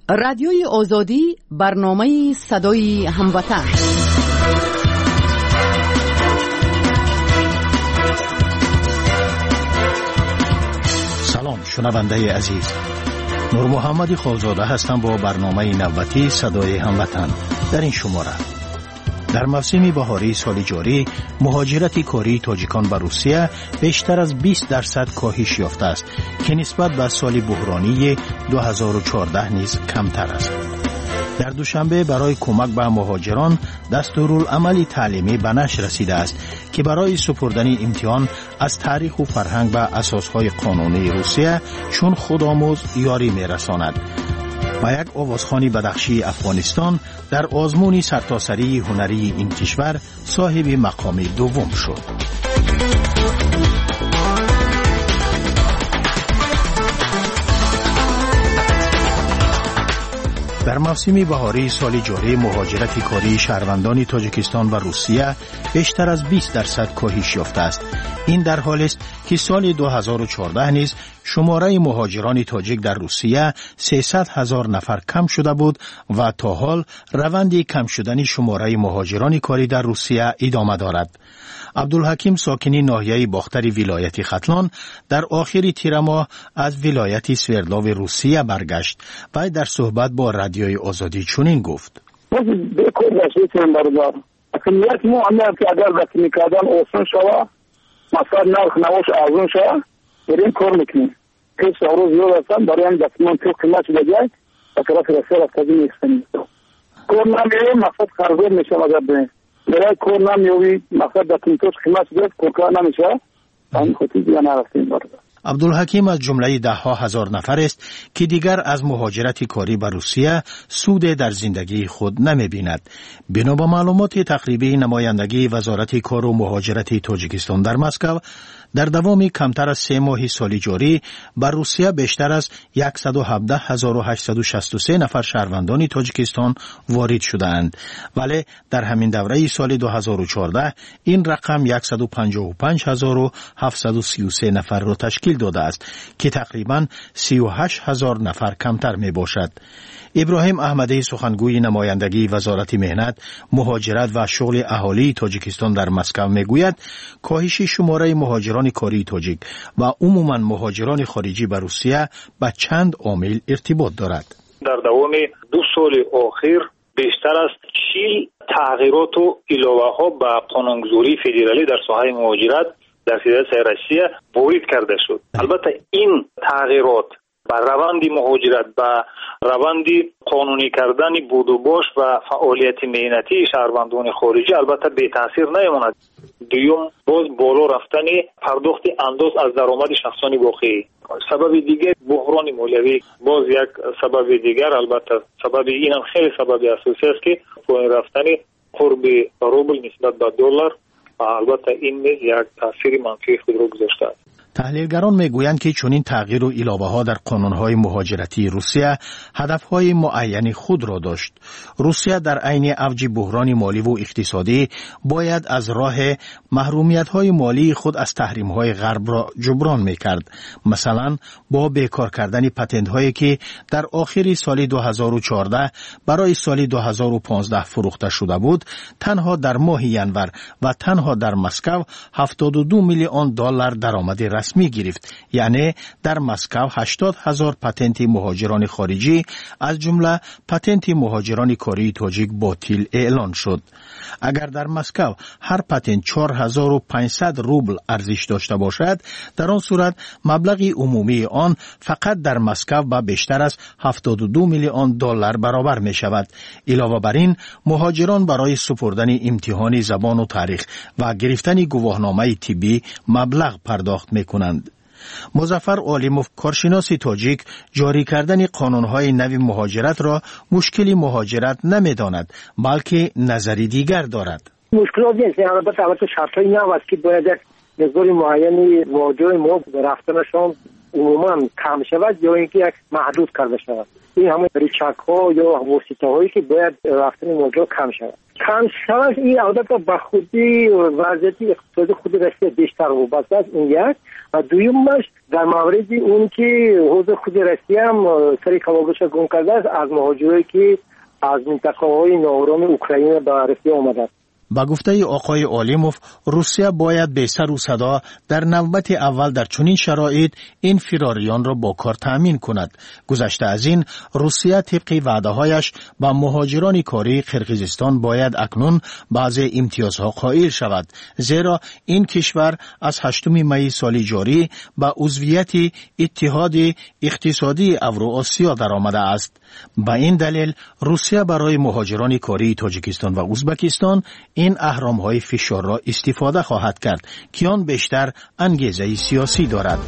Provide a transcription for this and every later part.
رادیوی آزادی، برنامه صدای هموطن. سلام شنونده عزیز، نور محمد خالزاده هستم با برنامه نوبتی صدای هموطن. در این شماره در موسم بهاری سال جاری مهاجرت کاری تاجیکان به روسیه بیشتر از 20% کاهش یافته است که نسبت به سال بحرانی 2014 نیز کمتر است. در دوشنبه برای کمک به مهاجران دستورالعمل تعلیمی به نشر رسیده است که برای سپردن امتحان از تاریخ و فرهنگ به اساسهای قانونی روسیه چون خودآموز یاری می‌رساند. و یک آوازخوانی بدخشی افغانستان در آزمون سرتاسری هنری این کشور صاحب مقام دوم شد. در موسم بهاری سال جاری مهاجرت کاری شهروندان تاجیکستان و روسیه بیشتر از 20% کاهش یافته است. این در حالی است که سال 2014 نیز شماره مهاجران تاجیک در روسیه 300,000 نفر کم شده بود و تا حال روند کم شدن شماره مهاجران کاری در روسیه ادامه دارد. عبدالحکیم ساکنی ناحیه باختر ولایت ختلان در آخر تیر ماه از ولایت سوردلاو روسیه برگشت و در صحبت با رادیوی آزادی چنین گفت: اقلیت ما که اگر رسمی کردن آسان شود، مثلا نرخ نواش ارزان شود، بریم کار میکنیم. که سوال زیاد هستن برای هم دستمان تو قیمت بجای و طرف رسیل از تازی نیستنیم. کار نمیوی مقصد خرزور میشه اگر بریم. برای کار نمیوی مقصد دستمان قیمت بجای کار نمیشه. همین خودی دیگه نرفتیم برده. عبدالحکیم از جمله 10,000 نفر است که دیگر از مهاجرت کاری به روسیه سود در زندگی خود نمی بیند. بنا به معلومات تقریبی نمایندگی وزارت کار و مهاجرت تاجیکستان در مسکو، در دوام کمتر از 3 ماه سال جاری بر روسیه بیشتر از 117,863 نفر شهروندان تاجیکستان وارد شدند، ولی در همین دوره سال 2014 این رقم 155,733 نفر را تشکیل داده است که تقریباً 38,000 نفر کمتر می باشد. ابراهیم احمدی سخنگوی نمایندگی وزارت مهنت، مهاجرت و شغل اهالی تاجیکستان در مسکو میگوید کاهش شماره مهاجران کاری تاجیک و عموماً مهاجران خارجی به روسیه به چند عامل ارتباط دارد. در دوام 2 سال اخیر بیشتر از 40 تغییرات و اضافه‌ها به قانونگذاری فدرالی در ساحه مهاجرت در فدراسیون روسیه وارد کرده شد. البته این تغییرات با روند مهاجرت و روند قانونی کردن بود و باش و فعالیت مهنتی شهروندان خارجی البته بی تاثیر نمیماند. دوم باز بالا رفتن پرداخت انداز از درآمد شخصانی واقعی. سبب دیگر بحران مالیوی باز یک سبب دیگر، البته سبب این هم خیلی سبب اساسی است که پایین رفتن قرب روبل نسبت به دلار و البته این نیز یک تاثیر منفی خود را گذاشته است. تحلیلگران میگویند که چنین تغییر و علاوه‌ها در قانون‌های مهاجرتی روسیه هدف‌های معین خود را داشت. روسیه در عین اوج بحران مالی و اقتصادی باید از راه محرومیت‌های مالی خود از تحریم‌های غرب را جبران می‌کرد. مثلا با بیکار کردن پتنت‌هایی که در آخر سال 2014 برای سال 2015 فروخته شده بود، تنها در ماه ینور و تنها در مسکو 72 میلیون دلار درآمد رسمی گرفت. یعنی در مسکو 80,000 پتنت مهاجران خارجی از جمله پتنت مهاجران کاری تاجیک باطل اعلان شد. اگر در مسکو هر پتنت 4,500 روبل ارزش داشته باشد، در آن صورت مبلغ عمومی آن فقط در مسکو به بیشتر از 72 میلیون دلار برابر می شود. علاوه بر این مهاجران برای سپردن امتحان زبان و تاریخ و گرفتن گواهنامه طبی مبلغ پرداخت می کنند. مظفر عالموف کارشناس تاجیک جاری کردن قانون‌های نوی مهاجرت را مشکلی مهاجرت نمی‌داند، بلکه نظری دیگر دارد. مشکلات نیست، البته شرطی نه است که باید مقدار معینی واجه ما رفتنشان عموما کم شود یا اینکه یک محدود کرده شود. این همه ریچک ها یا واسطه هایی که باید رفتن مهاجران کم شود. این البته به خودی وضعیت اقتصادی خود روسیه بیشتر وابسته است. این یک. و دویمش در مورد اون که حوزه خود روسیه هم سری کمابش گم کرده است از مهاجرایی که از منطقه های ناآرام اوکراین به روسیه آمده است. با گفته آقای آلیموف، روسیه باید به سر و صدا در نوبت اول در چنین شرایط این فراریان را با کار تأمین کند. گذشته از این، روسیه طبق وعده‌هایش با مهاجران کاری قرقیزستان باید اکنون بعضی امتیازها قائل شود، زیرا این کشور از 8 می سال جاری به عضویت اتحاد اقتصادی اوراسیا درآمده است. با این دلیل روسیه برای مهاجران کاری تاجیکستان و ازبکستان این اهرام‌های فشار را استفاده خواهد کرد که آن بیشتر انگیزه سیاسی دارد.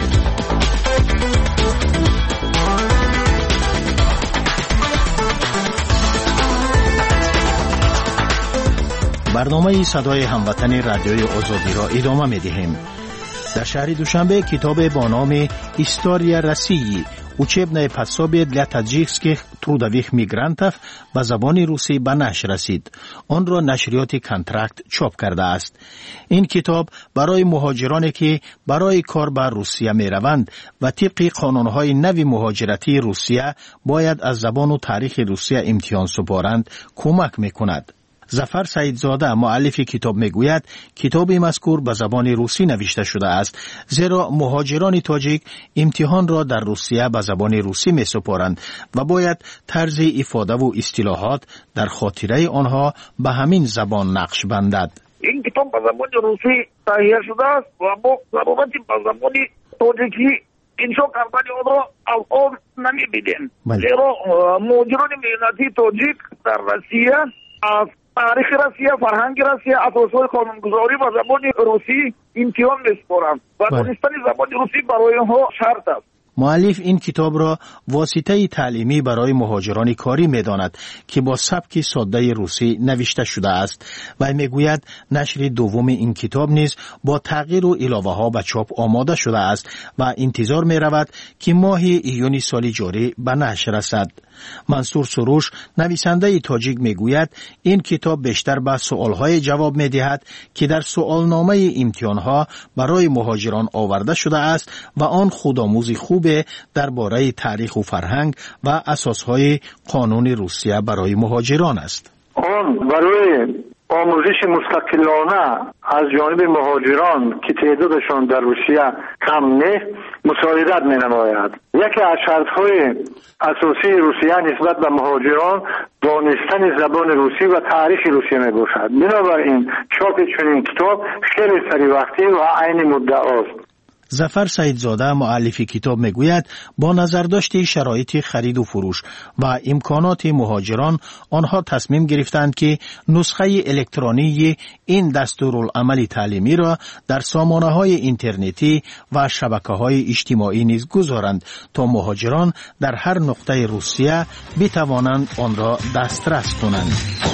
برنامه صدای هموطن رادیوی آزادی را ادامه می‌دهیم. در شهر دوشنبه کتاب با نام «История России» учебное пособие для таджикских трудовых мигрантов به زبان روسی به نشر رسید. آن را نشریات کانترکت چاپ کرده است. این کتاب برای مهاجرانی که برای کار به روسیه می روند و طبق قانونهای نوی مهاجرتی روسیه باید از زبان و تاریخ روسیه امتحان سپارند کمک می کند. ظفر سعیدزاده مؤلف کتاب میگوید کتاب مذکور به زبان روسی نوشته شده است، زیرا مهاجران تاجیک امتحان را در روسیه به زبان روسی می سپارند و باید طرز افاده و اصطلاحات در خاطره آنها به همین زبان نقش بندد. این کتاب به زبان روسی تهیه شده است و ما ضرورتی به زبان تاجیکی انشا کردن آن را الان نمی‌بینیم، زیرا مهاجران ملتی تاجیک در روسیه از تاریخ روسیه، فرهنگ روسیه، اساسهای قانونگذاری و زبان روسی امتحان می‌سپارند و دانستن زبان روسی برای آنها شرط است. مؤلف این کتاب را واسطه تعلیمی برای مهاجران کاری می‌داند که با سبک ساده روسی نوشته شده است و میگوید نشر دوم این کتاب نیز با تغییر و علاوه‌ها به چاپ آماده شده است و انتظار می‌رود که ماه ایون سال جاری به نشر رسد. منصور سروش نویسنده تاجیک میگوید این کتاب بیشتر به سوالهای جواب میدهد که در سوالنامه امتحانها برای مهاجران آورده شده است و آن خودآموزی خوب درباره تاریخ و فرهنگ و اساسهای قانون روسیه برای مهاجران است. آن برای آموزش مستقلانه از جانب مهاجران که تعدادشان در روسیه کم نه مساعدت می نماید. یکی از شرط‌های اساسی روسیه نسبت به مهاجران دانستن زبان روسی و تاریخ روسیه می باشد. بنابراین چاپ چنین کتاب خیلی سری وقتی و عین مدعا است. ظفر سعیدزاده مؤلف کتاب میگوید با نظر داشت شرایط خرید و فروش و امکانات مهاجران آنها تصمیم گرفتند که نسخه الکترونی این دستورالعمل تعلیمی را در سامانه‌های اینترنتی و شبکه‌های اجتماعی نیز گذارند تا مهاجران در هر نقطه روسیه بتوانند آن را دسترس کنند.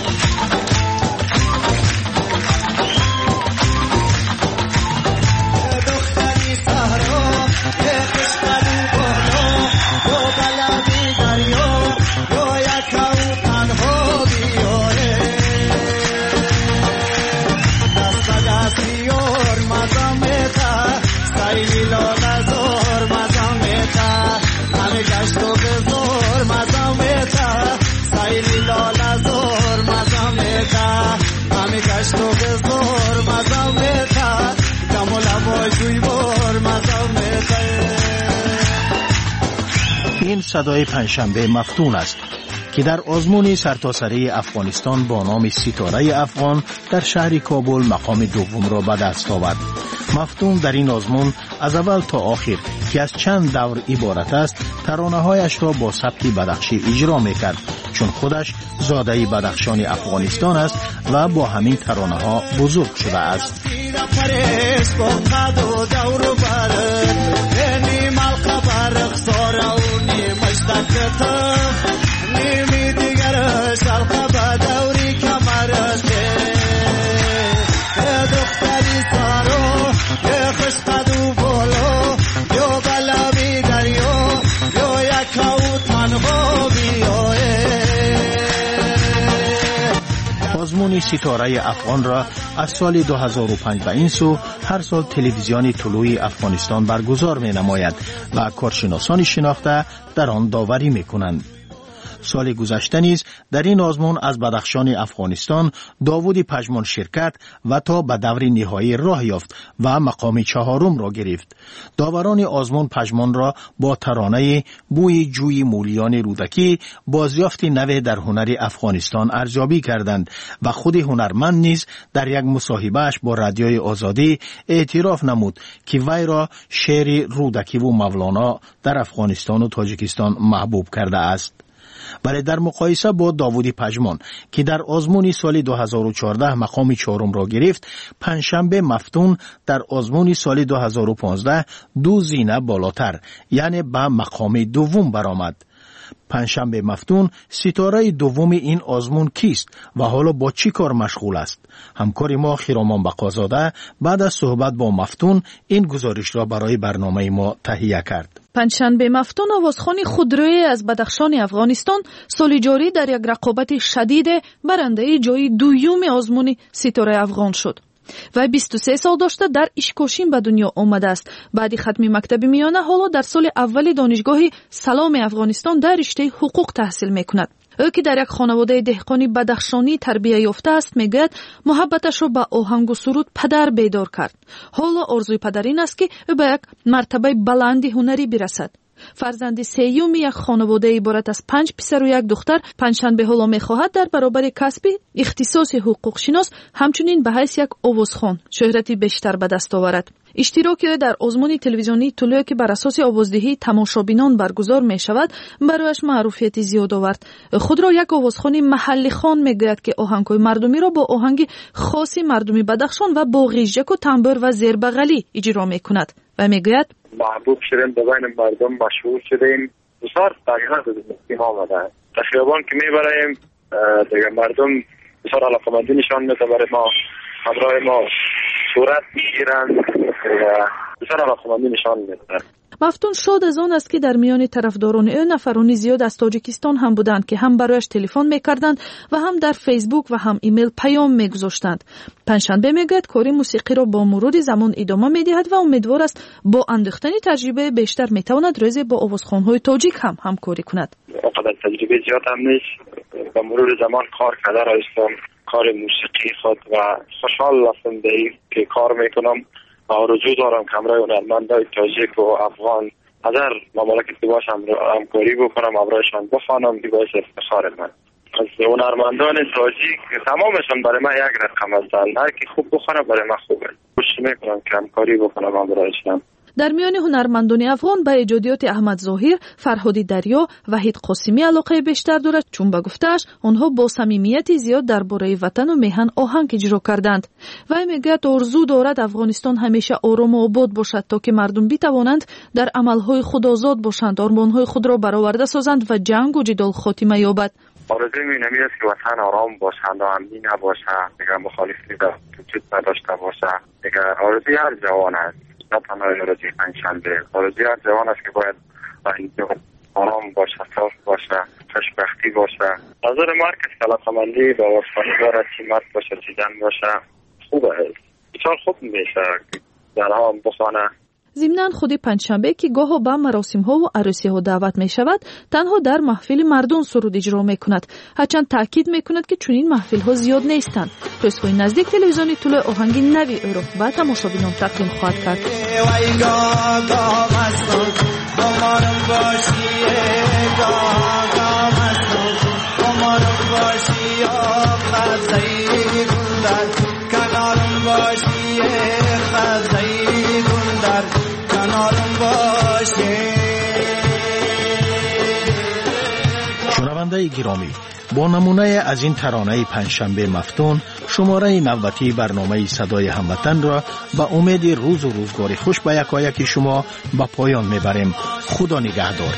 این صدای پنجشنبه مفتون است که در آزمون سرتاسری افغانستان با نام ستاره افغان در شهر کابل مقام دوم را به دست آورد. مفتون در این آزمون از اول تا آخر که از چند دور عبارت است ترانه‌هایش را با سبک بدخشی اجرا می‌کرد، چون خودش زاده بدخشان افغانستان است و با همین ترانه‌ها بزرگ شده است. دختری سارو خوش قدو بولو یو بلا میان ستاره افغان را از سال 2005 به این سو هر سال تلویزیون طلوع افغانستان برگزار می نماید و کارشناسان شناخته در آن داوری می کنند. سال گذشته نیز در این آزمون از بدخشان افغانستان داوود پژمان شرکت و تا به دور نهایی راه یافت و مقام 4 را گرفت. داوران آزمون پژمان را با ترانه بوی جوی مولیان رودکی بازیافت نو در هنر افغانستان ارزیابی کردند و خود هنرمند نیز در یک مصاحبهش با رادیوی آزادی اعتراف نمود که وی را شعر رودکی و مولانا در افغانستان و تاجیکستان محبوب کرده است. ولی در مقایسه با داوود پژمان که در آزمون سال 2014 مقام 4 را گرفت، پنجشنبه مفتون در آزمون سال 2015 2 زینه بالاتر یعنی به مقام 2 برآمد. پنجشنبه مفتون ستاره دوم این آزمون کیست و حالا با چی کار مشغول است؟ همکار ما خیرامان بقازاده بعد از صحبت با مفتون این گزارش را برای برنامه ما تهیه کرد. پنجشنبه مفتون آوازخوان خودروی از بدخشان افغانستان سال جاری در یک رقابت شدید برنده جای 2 آزمون ستاره افغان شد. و 23 سال داشته در اشکوشین به دنیا آمده است. بعد ختم مکتب میانه حالا در سال اول دانشگاه سلام افغانستان در رشته حقوق تحصیل میکند. او که در یک خانواده دهقانی بدخشانی تربیت یافته است میگوید محبتش را به آهنگ و سرود پدر بیدار کرد. حالا آرزوی پدر این است که او به یک مرتبه بلند هنری برسد. فرزند سیوم یک خانواده عبارت از 5 پسر و 1 دختر پنجشنبه حالا میخواهد در برابر کسب اختصاص حقوق شناس همچنین به حیث یک آوازخوان شهرتی بیشتر به دست آورد. اشتراکی در آزمون تلویزیونی طلوع که بر اساس آوازدهی تماشابینان برگزار می شود برایش معروفیت زیاد آورد. خود را یک آوازخوان محلی خوان میگوید که آهنگ‌های مردمی را با آهنگ خاصی مردمی بدخشان و با غیژک و تنبور و زیربغلی اجرا میکند و میگوید محبوب شدیم به بین مردم مشهور شدیم. بسیار تغییرات در آمده. در خیابان که میبریم دیگه مردم بسیار علاقمندی نشان میده برای ما، همراه ما صورت میگیرند، بسیار علاقمندی نشان میده. مفتون شاد از آن است که در میان طرفداران او نفرانی زیاد از تاجیکستان هم بودند که هم برایش تلفن میکردند و هم در فیسبوک و هم ایمیل پیام میگذاشتند. پنجشنبه میگوید کار موسیقی را با مرور زمان ادامه میدهد و امیدوار است با اندوختن تجربه بیشتر میتواند روزی با آوازخوان‌های تاجیک هم همکاری کند. اونقدر تجربه زیاد هم نیست، با مرور زمان کار کرده رایستم کار موسیقی خود و خوشحال هستم به این که کار میکنم. آرزو دارم که همراه هنرمندای تاجیک و افغان در مملکت باشم همکاری بکنم، همراهشان بخوانم، این باعث افتخار من. از هنرمندان تاجیک تمامشان برای من یک رقم هستند. هر کی خوب بخونه برای من خوبه. کوشش میکنم که همکاری بکنم همراهشان. در میان هنرمندان افغان به ایجادیات احمد ظاهر، فرهادی دریا، وحید قاسمی علاقه بیشتر دارد چون به گفته‌اش آنها با صمیمیت زیاد درباره وطن و میهن آهنگ اجرا کردند. و میگوید آرزو دارد افغانستان همیشه آرام و آباد باشد تا که مردم بتوانند در عملهای خود آزاد باشند، آرمانهای خود را برآورده سازند و جنگ و جدال خاتمه یابد. آرزوی من این است که وطن آرام باشند و امنی نباشه، دیگر مخالفتی وجود نداشته باشه. دیگر آرزوی هر جوان است. نه تنها آرزوی پنجشنبه، آرزوی هر جوان است که باید اینجا آرام باشه، صاف باشه، خوشبختی باشه. نظر ما هر کسی علاقه‌مندی به آوازخوانی دارد، چی مرد باشه چی زن باشه، خوبه. بسیار خوب میشه که در هم بخوانه. ضمناً خود پنجشنبه که گاه به مراسم‌ها و عروسی‌ها دعوت می‌شود، تنها در محفل مردم سرود اجرا می‌کند. هرچند تاکید می‌کند که چنین محفل‌ها زیاد نیستند. رسوی نزدیک تلویزیونی طلوع آهنگ نوی او را به تماشابینان تقدیم خواهد کرد. شنونده گرامی، با نمونه از این ترانه پنجشنبه مفتون شماره 90 برنامه صدای هموطن را به امید روز و روزگار خوش به یکایک شما به پایان میبریم. خدا نگهدار.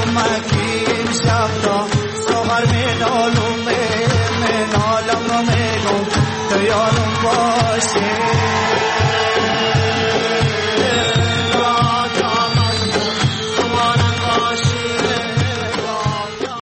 Sohar mein olum mein alam mein یارم باشه